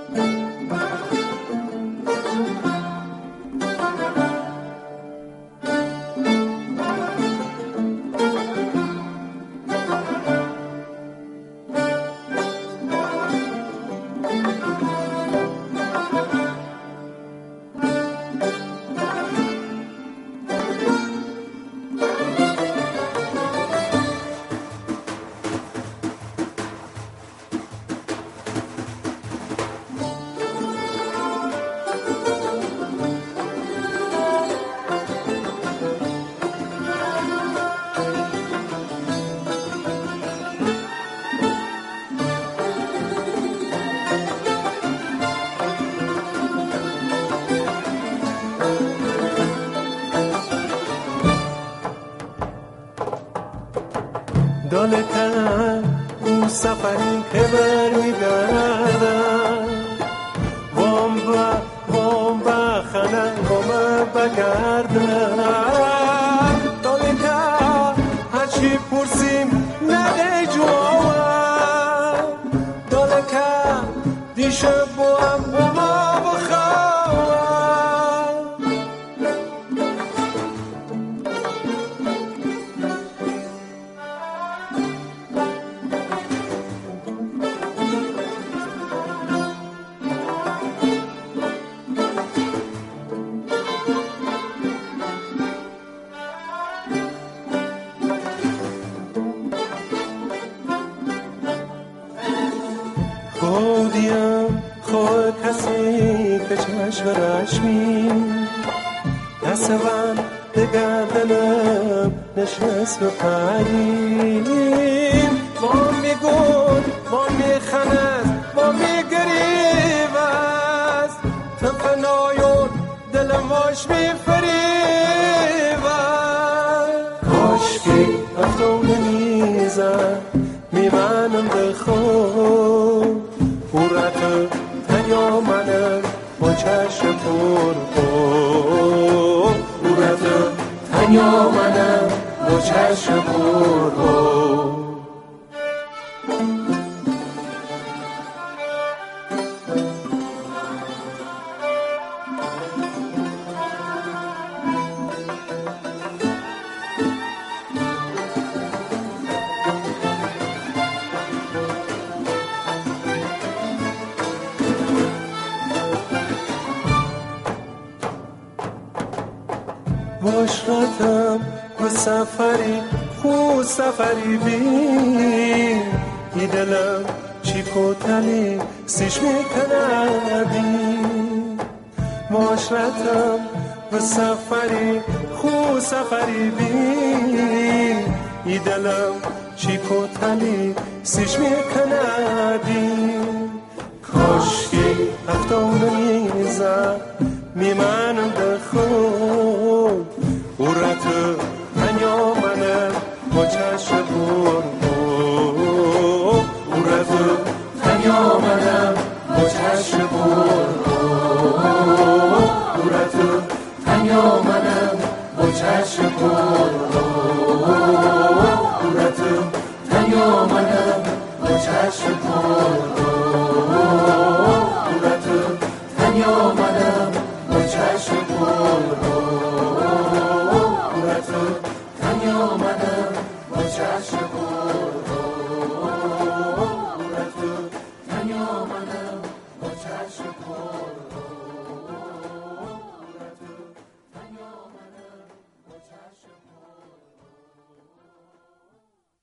دالتر اون سفری که برمیگردم وام بخنه وام بگردم دالتر هرچی پرسیم نده جواب دالتر دیشه بوام بوما بخواب خودیم خود کسی که چشم رشمی دست من به گردنم نشست و پریم ما میگون ما میخند ما میگریوست تفنایون دلم واش میفریوست کاشکی افتو نمیزن میمنم به خود پورت تنیا منم با چشم پر پورت تنیا منم با چشم پر باشرتم و سفری خو سفری بین ای دلم چی کتلی سیش میکندی باشرتم و سفری خو سفری بین ای دلم چی کتلی سیش میکندی کاشکی افتو نمیزد میمنم به خود اورت تنیا منم با چشم پر اورت تنیا منم با چشم پر